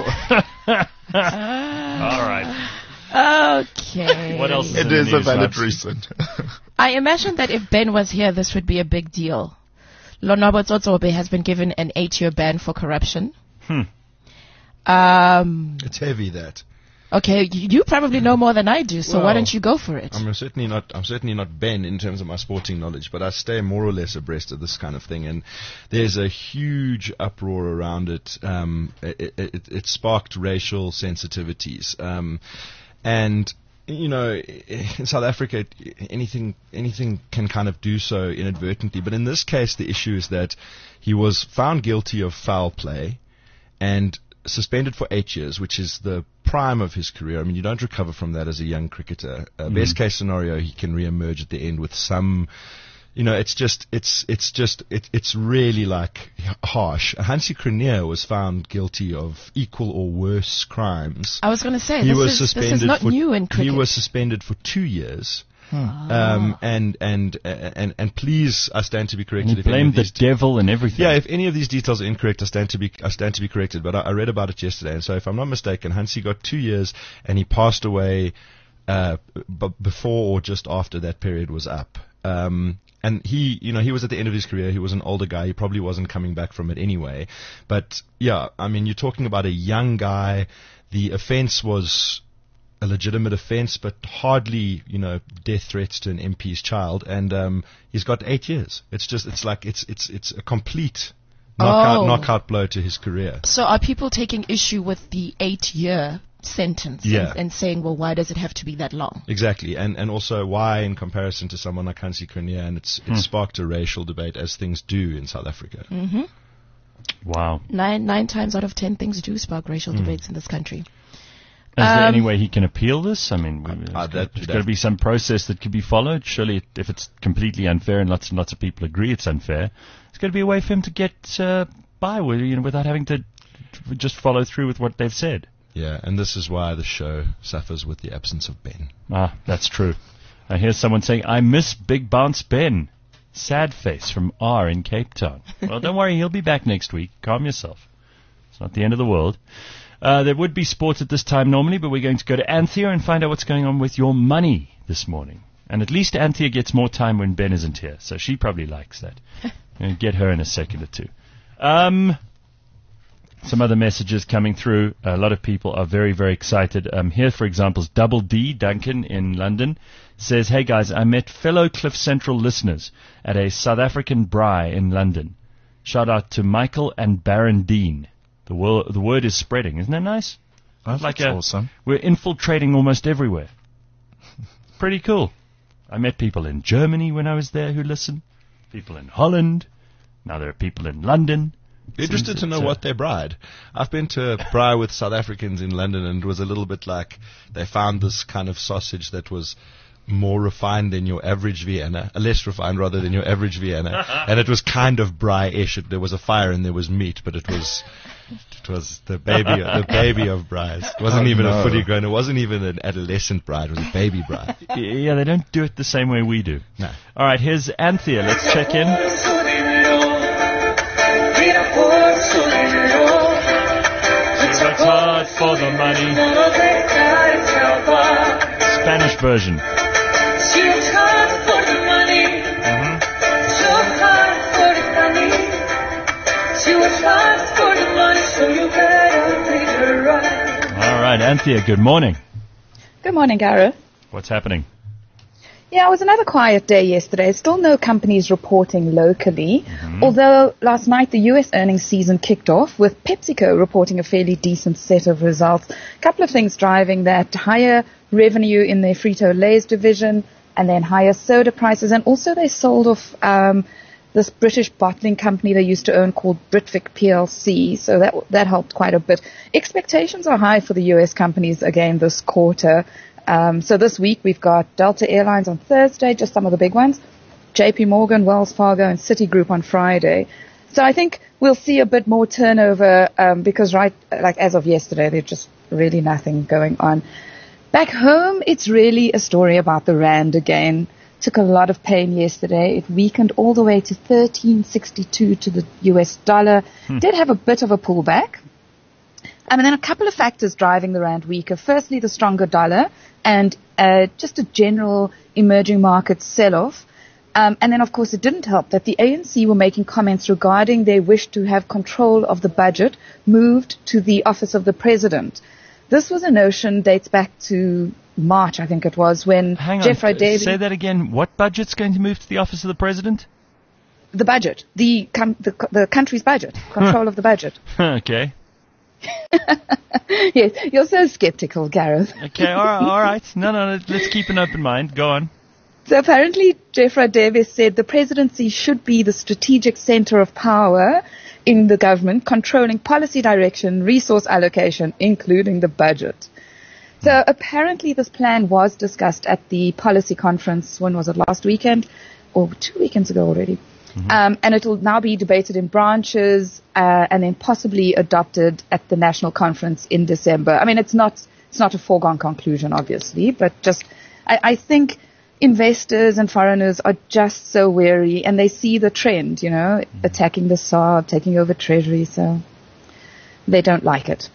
All right. Okay. What else is It in the is a news, valid Labs? reason. I imagine that if Ben was here, this would be a big deal. Lonwabo Tsotsobe has been given an eight-year ban for corruption. Hmm. Um, it's heavy, that. Okay, you, you probably know more than I do, so well, why don't you go for it? I'm certainly not. I'm certainly not Ben in terms of my sporting knowledge, but I stay more or less abreast of this kind of thing. And there's a huge uproar around it. Um, it, it, it sparked racial sensitivities, um, and. You know, in South Africa, anything anything can kind of do so inadvertently. But in this case, the issue is that he was found guilty of foul play and suspended for eight years, which is the prime of his career. I mean, you don't recover from that as a young cricketer. Uh, mm. Best case scenario, he can re-emerge at the end with some... You know, it's just, it's, it's just, it, it's really like harsh. Hansi Cronje was found guilty of equal or worse crimes. I was going to say, he this, was is, suspended this is not for, new in cricket. He was suspended for two years. Um, and, and, and, and please, I stand to be corrected. And he if any of blamed the these devil and everything. Yeah, if any of these details are incorrect, I stand to be, I stand to be corrected. But I, I read about it yesterday, and so if I'm not mistaken, Hansi got two years, and he passed away, uh, b- before or just after that period was up. Um, and he, you know, he was at the end of his career. He was an older guy. He probably wasn't coming back from it anyway. But yeah, I mean, you're talking about a young guy. The offense was a legitimate offence, but hardly, you know, death threats to an M P's child, and um, he's got eight years. It's just, it's like, it's it's it's a complete knockout, Oh. knockout blow to his career. So are people taking issue with the eight-year sentence Yeah. and, and saying, well, why does it have to be that long? Exactly, and and also why, in comparison to someone like Hansi Cronje, and it's Hmm. it sparked a racial debate, as things do in South Africa. hmm Wow. Nine nine times out of ten things do spark racial Hmm. debates in this country. Is there Um, any way he can appeal this? I mean, there's uh, that- got that- to be some process that could be followed. Surely, if it's completely unfair and lots and lots of people agree it's unfair, there's got to be a way for him to get uh, by with, you know, without having to to just follow through with what they've said. Yeah, and this is why the show suffers with the absence of Ben. Ah, that's true. I hear someone saying, I miss Big Bounce Ben. Sad face from R in Cape Town. Well, don't worry, he'll be back next week. Calm yourself. It's not the end of the world. Uh, there would be sports at this time normally, but we're going to go to Anthea and find out what's going on with your money this morning. And at least Anthea gets more time when Ben isn't here, so she probably likes that. We'll get her in a second or two. Um, some other messages coming through. A lot of people are very, very excited. Um, here, for example, is Double D, Duncan in London, says, hey guys, I met fellow Cliff Central listeners at a South African braai in London. Shout out to Michael and Baron Dean. The, wor- the word is spreading. Isn't that nice? That's like a, awesome. We're infiltrating almost everywhere. Pretty cool. I met people in Germany when I was there who listen. People in Holland. Now there are people in London. Interested Seems to know it's, uh, what they bride. I've been to a braai with South Africans in London, and it was a little bit like they found this kind of sausage that was more refined than your average Vienna, uh, less refined rather than your average Vienna, and it was kind of braai-ish. It, there was a fire and there was meat, but it was it was the baby the baby of braais. It wasn't Oh, even no. a fully grown. It wasn't even an adolescent braai. It was a baby braai. Yeah, they don't do it the same way we do. No. All right, here's Anthea. Let's check in. She works hard for the money. Spanish version. She works hard for the money. So hard for the money. She works hard for the money, so you better treat her right. All right, Anthea, good morning. Good morning, Gareth. What's happening? Yeah, it was another quiet day yesterday. Still no companies reporting locally, although last night the U S earnings season kicked off with PepsiCo reporting a fairly decent set of results. A couple of things driving that: higher revenue in their Frito-Lay's division, and then higher soda prices, and also they sold off um, this British bottling company they used to own called Britvic P L C, so that that helped quite a bit. Expectations are high for the U S companies again this quarter. Um, so this week we've got Delta Airlines on Thursday, just some of the big ones, J P Morgan, Wells Fargo, and Citigroup on Friday. So I think we'll see a bit more turnover um, because right, like as of yesterday, there's just really nothing going on. Back home, it's really a story about the rand again. Took a lot of pain yesterday. It weakened all the way to thirteen sixty-two to the U S dollar. Hmm. Did have a bit of a pullback. Um, and then a couple of factors driving the rand weaker. Firstly, the stronger dollar and uh, just a general emerging market sell-off. Um, and then, of course, it didn't help that the A N C were making comments regarding their wish to have control of the budget moved to the office of the president. This was a notion dates back to March, I think it was, when Hang Jeff on, Davis... say that again. What budget's going to move to the office of the president? The budget. The, com- the, co- the country's budget. Control of the budget. Okay. Yes, you're so skeptical, Gareth. Okay, all right, all right. No, no, let's keep an open mind. Go on. So apparently, Jeff Davis said the presidency should be the strategic center of power in the government, controlling policy direction, resource allocation, including the budget. So apparently this plan was discussed at the policy conference, when was it, last weekend? Or two weekends ago already. Mm-hmm. Um, and it will now be debated in branches uh, and then possibly adopted at the national conference in December. I mean, it's not it's not a foregone conclusion, obviously, but just I, I think investors and foreigners are just so wary, and they see the trend, you know, mm-hmm. attacking the S A R B, taking over Treasury, so they don't like it.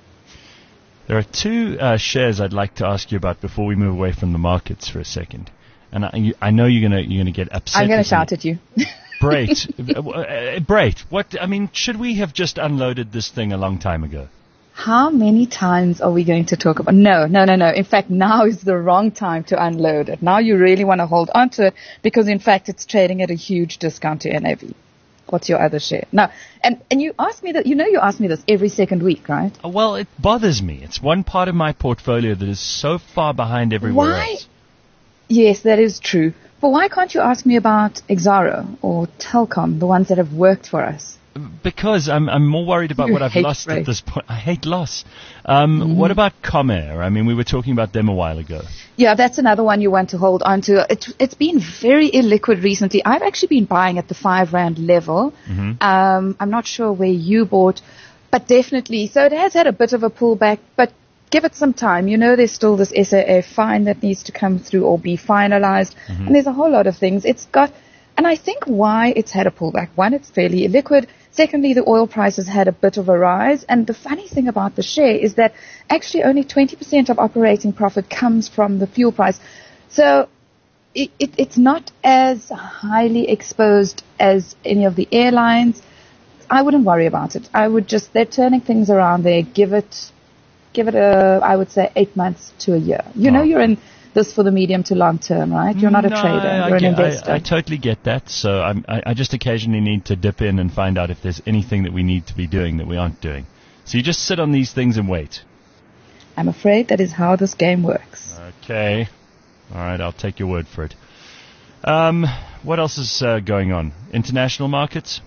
There are two uh, shares I'd like to ask you about before we move away from the markets for a second. And I, you, I know you're gonna you're gonna get upset. I'm gonna shout at you. Brait, uh, uh, Brait, what? I mean, should we have just unloaded this thing a long time ago? How many times are we going to talk about? No, no, no, no. In fact, now is the wrong time to unload it. Now you really want to hold on to it because, in fact, it's trading at a huge discount to N A V. What's your other share? No, and and you ask me that. You know, you ask me this every second week, right? Uh, well, it bothers me. It's one part of my portfolio that is so far behind everywhere Why? else. Yes, that is true. But why can't you ask me about Exxaro or Telkom, the ones that have worked for us? Because I'm I'm more worried about You what I've hate lost rate. at this point. I hate loss. Um, Mm-hmm. What about Comair? I mean, we were talking about them a while ago. Yeah, that's another one you want to hold on to. It, it's been very illiquid recently. I've actually been buying at the five rand level. Mm-hmm. Um, I'm not sure where you bought, but definitely. So it has had a bit of a pullback, but give it some time. You know, there's still this S A A fine that needs to come through or be finalized. Mm-hmm. And there's a whole lot of things. It's got, and I think why it's had a pullback. One, it's fairly illiquid. Secondly, the oil prices had a bit of a rise. And the funny thing about the share is that actually only twenty percent of operating profit comes from the fuel price. So it, it, it's not as highly exposed as any of the airlines. I wouldn't worry about it. I would just, they're turning things around there. Give it, give it a, I would say eight months to a year. You know, Oh. you're in this for the medium to long term, right? You're not a No, trader. I, You're an get- I- investor. I, totally get that. So I'm, I, I just occasionally need to dip in and find out if there's anything that we need to be doing that we aren't doing. So you just sit on these things and wait. I'm afraid that is how this game works. Okay. All right, I'll take your word for it. Um, what else is uh, going on? International markets?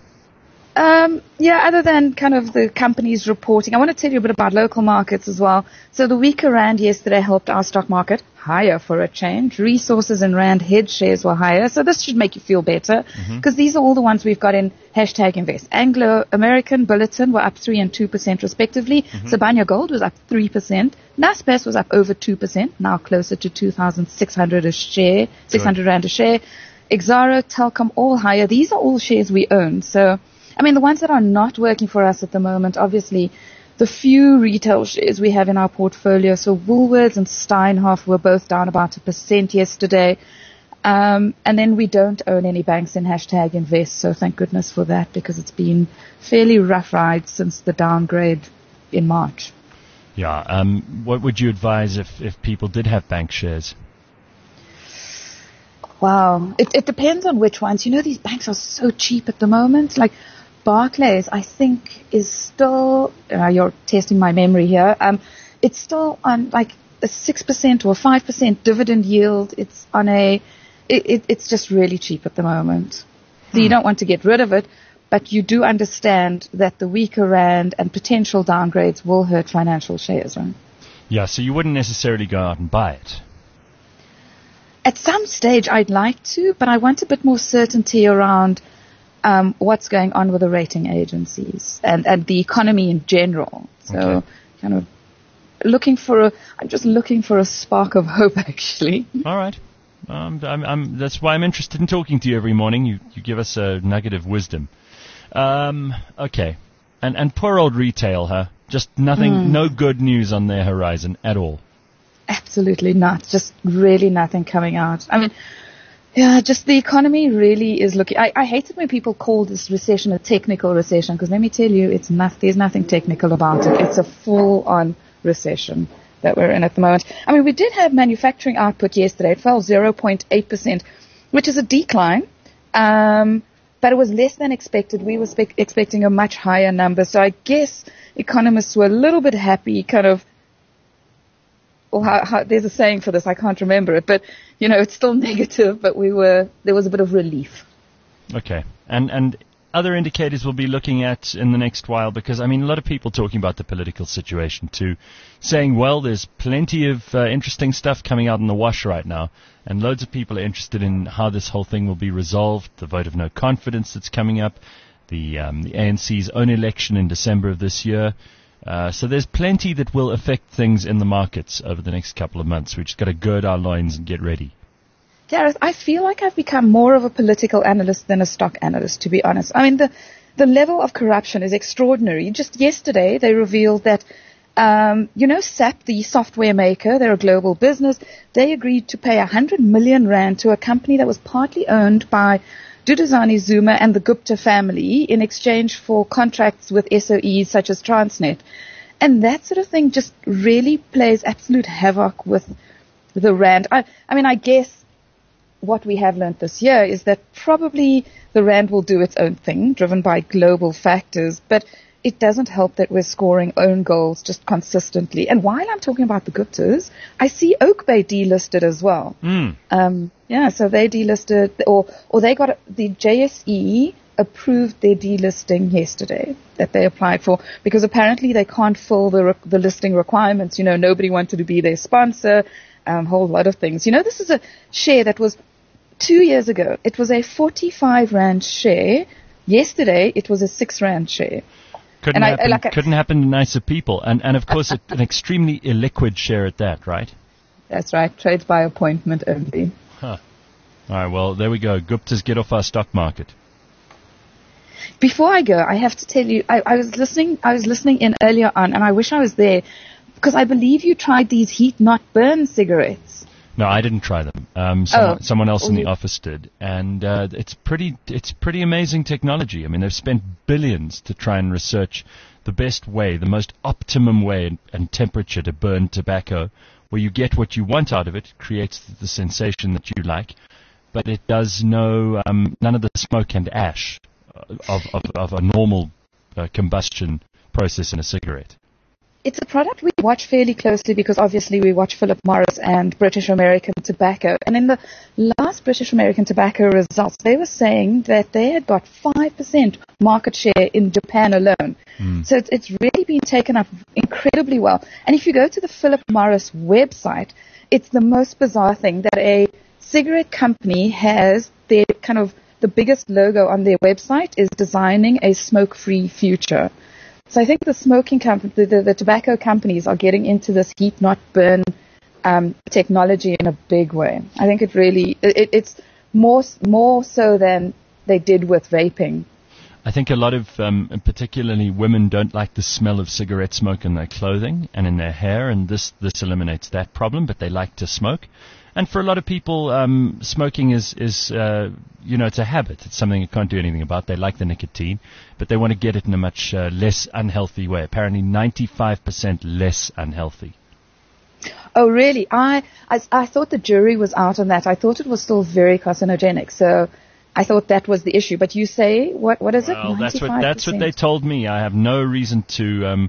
Um, yeah, other than kind of the companies reporting, I want to tell you a bit about local markets as well. So the weaker rand yesterday helped our stock market higher for a change. Resources and rand hedge shares were higher, so this should make you feel better because these are all the ones we've got in hashtag invest. Anglo American, Bulletin were up three and two percent respectively. Mhm. Sibanye Gold was up three percent. Naspers was up over two percent, now closer to two thousand six hundred a share, six hundred rand a share. Exxaro, Telkom, all higher. These are all shares we own. So, I mean, the ones that are not working for us at the moment, obviously, the few retail shares we have in our portfolio, so Woolworths and Steinhoff were both down about a percent yesterday. Um, and then we don't own any banks in hashtag invest, so thank goodness for that because it's been fairly rough ride since the downgrade in March. Yeah. Um, what would you advise if, if people did have bank shares? Wow. It, it depends on which ones. You know, these banks are so cheap at the moment. Like Barclays, I think, is still, uh, you're testing my memory here, um, it's still on like a six percent or five percent dividend yield. It's on a, it, it, it's just really cheap at the moment. So you don't want to get rid of it, but you do understand that the weaker rand and potential downgrades will hurt financial shares, right? Yeah, so you wouldn't necessarily go out and buy it. At some stage, I'd like to, but I want a bit more certainty around um, what's going on with the rating agencies and, and the economy in general. So, Okay. kind of looking for a, I'm just looking for a spark of hope, actually. All right. Um, I'm, I'm, that's why I'm interested in talking to you every morning. You, you give us a nugget of wisdom. Um, okay. And, and poor old retail, huh? Just nothing, Mm. no good news on their horizon at all. Absolutely not. Just really nothing coming out. I mean, yeah, just the economy really is looking. I, I hate it when people call this recession a technical recession because let me tell you, it's not. There's nothing technical about it. It's a full-on recession that we're in at the moment. I mean, we did have manufacturing output yesterday. It fell zero point eight percent, which is a decline, um, but it was less than expected. We were spe- expecting a much higher number. So I guess economists were a little bit happy, kind of. Or how, how, there's a saying for this, I can't remember it, but, you know, it's still negative, but we were, there was a bit of relief. Okay. And, and other indicators we'll be looking at in the next while because, I mean, a lot of people talking about the political situation too, saying, well, there's plenty of uh, interesting stuff coming out in the wash right now, and loads of people are interested in how this whole thing will be resolved, the vote of no confidence that's coming up, the, um, the A N C's own election in December of this year. Uh, so there's plenty that will affect things in the markets over the next couple of months. We've just got to gird our loins and get ready. Gareth, I feel like I've become more of a political analyst than a stock analyst, to be honest. I mean, the, the level of corruption is extraordinary. Just yesterday, they revealed that, um, you know, S A P, the software maker, they're a global business, they agreed to pay one hundred million rand to a company that was partly owned by Duduzane Zuma and the Gupta family in exchange for contracts with S O Es such as Transnet. And that sort of thing just really plays absolute havoc with the rand. I, I mean, I guess what we have learned this year is that probably the rand will do its own thing, driven by global factors, but it doesn't help that we're scoring own goals just consistently. And while I'm talking about the Guptas, I see Oak Bay delisted as well. Mm. Um, yeah, so they delisted, or or they got the J S E approved their delisting yesterday that they applied for, because apparently they can't fill the re- the listing requirements. You know, nobody wanted to be their sponsor. A um, whole lot of things. You know, this is a share that was two years ago. It was a forty-five rand share. Yesterday, it was a six rand share. Couldn't and happen. I, like I, couldn't happen to nicer people, and and of course, it, an extremely illiquid share at that, right? That's right. Trades by appointment only. Huh. All right. Well, there we go. Guptas, get off our stock market. Before I go, I have to tell you, I, I was listening. I was listening in earlier on, and I wish I was there, because I believe you tried these heat not burn cigarettes. No, I didn't try them. Um, someone, oh. someone else in the office did, and uh, it's pretty. It's pretty amazing technology. I mean, they've spent billions to try and research the best way, the most optimum way and, and temperature to burn tobacco, where you get what you want out of it, creates the sensation that you like, but it does no um, none of the smoke and ash of of, of a normal uh, combustion process in a cigarette. It's a product we watch fairly closely because obviously we watch Philip Morris and British American Tobacco. And in the last British American Tobacco results, they were saying that they had got five percent market share in Japan alone. Mm. So it's, it's really been taken up incredibly well. And if you go to the Philip Morris website, it's the most bizarre thing that a cigarette company has their kind of the biggest logo on their website is designing a smoke-free future. So I think the smoking company, the, the, the tobacco companies are getting into this heat not burn um, technology in a big way. I think it really, it, it's more more so than they did with vaping. I think a lot of, um, particularly women, don't like the smell of cigarette smoke in their clothing and in their hair, and this, this eliminates that problem, but they like to smoke. And for a lot of people, um, smoking is, is uh, you know, it's a habit. It's something you can't do anything about. They like the nicotine, but they want to get it in a much uh, less unhealthy way. Apparently ninety-five percent less unhealthy. Oh, really? I, I, I thought the jury was out on that. I thought it was still very carcinogenic. So I thought that was the issue. But you say, what, what is well, it? That's what, that's what they told me. I have no reason to... Um,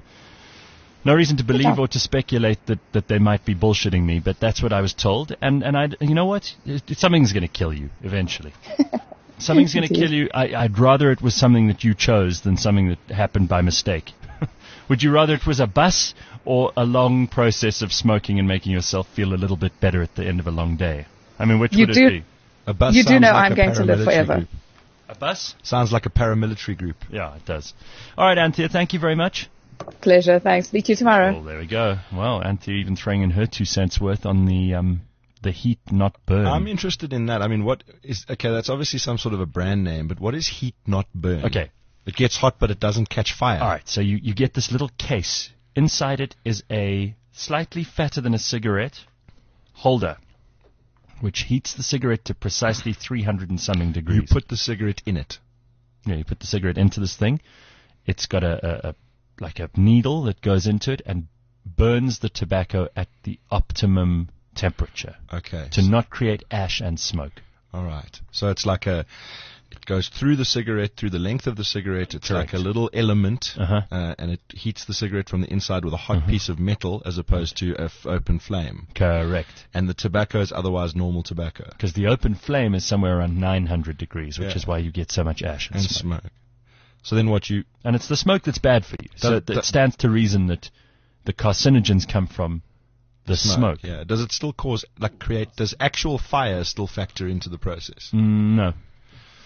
No reason to believe or to speculate that, that they might be bullshitting me, but that's what I was told. And and I, you know what? It, it, something's going to kill you eventually. Something's going to kill you. I, I'd rather it was something that you chose than something that happened by mistake. Would you rather it was a bus or a long process of smoking and making yourself feel a little bit better at the end of a long day? I mean, which you would do, it be? A bus. You do know like I'm going to live forever. Group. A bus? Sounds like a paramilitary group. Yeah, it does. All right, Anthea, thank you very much. Pleasure. Thanks. Speak to you tomorrow. Oh, there we go. Well, Anthea even throwing in her two cents worth on the um, the heat not burn. I'm interested in that. I mean, what is okay? That's obviously some sort of a brand name, but what is heat not burn? Okay, it gets hot, but it doesn't catch fire. All right. So you you get this little case. Inside it is a slightly fatter than a cigarette holder, which heats the cigarette to precisely three hundred and something degrees. You put the cigarette in it. Yeah, you put the cigarette into this thing. It's got a, a, a like a needle that goes into it and burns the tobacco at the optimum temperature. Okay. To not create ash and smoke. All right. So it's like a, it goes through the cigarette, through the length of the cigarette. It's Correct. like a little element, uh-huh. uh, and it heats the cigarette from the inside with a hot uh-huh. piece of metal as opposed to an f- open flame. Correct. And the tobacco is otherwise normal tobacco. Because the open flame is somewhere around nine hundred degrees, which Yeah. is why you get so much ash and, And smoke. smoke. So then what you... And it's the smoke that's bad for you. So Does- it, it does- stands to reason that the carcinogens come from the smoke. Yeah. Does it still cause, like create, does actual fire still factor into the process? Mm, no.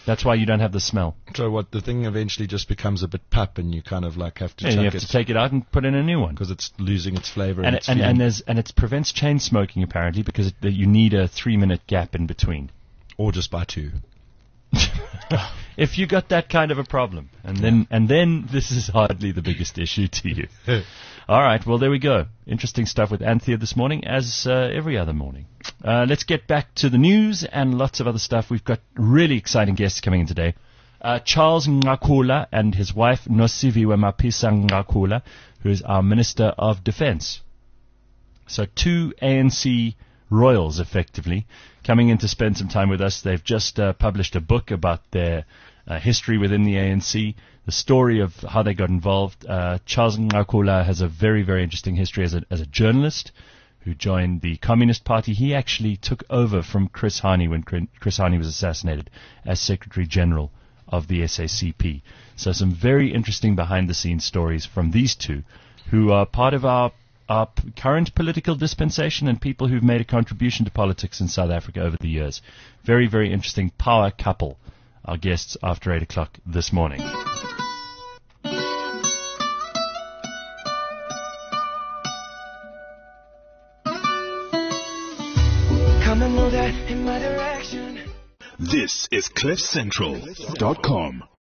That's why you don't have the smell. So what, the thing eventually just becomes a bit pup and you kind of like have to And chuck you have it to take it out and put in a new one. because it's losing its flavor. And, its and, fume. and, there's, and it prevents chain smoking, apparently, because it, you need a three-minute gap in between. Or just buy two. If you got that kind of a problem, and then and then this is hardly the biggest issue to you. All right, well, there we go. Interesting stuff with Anthea this morning, as uh, every other morning. Uh, let's get back to the news and lots of other stuff. We've got really exciting guests coming in today. Uh, Charles Ngakula and his wife, Nosiviwe Mapisa Ngakula, who is our Minister of Defense. So two A N C royals, effectively, coming in to spend some time with us. They've just uh, published a book about their uh, history within the A N C, the story of how they got involved. Uh, Charles Ngakula has a very, very interesting history as a, as a journalist who joined the Communist Party. He actually took over from Chris Hani when Chris Hani was assassinated as Secretary General of the S A C P. So some very interesting behind-the-scenes stories from these two, who are part of our Our p- current political dispensation and people who've made a contribution to politics in South Africa over the years. Very, very interesting power couple. Our guests after eight o'clock this morning. Come and move that in my direction. This is cliff central dot com.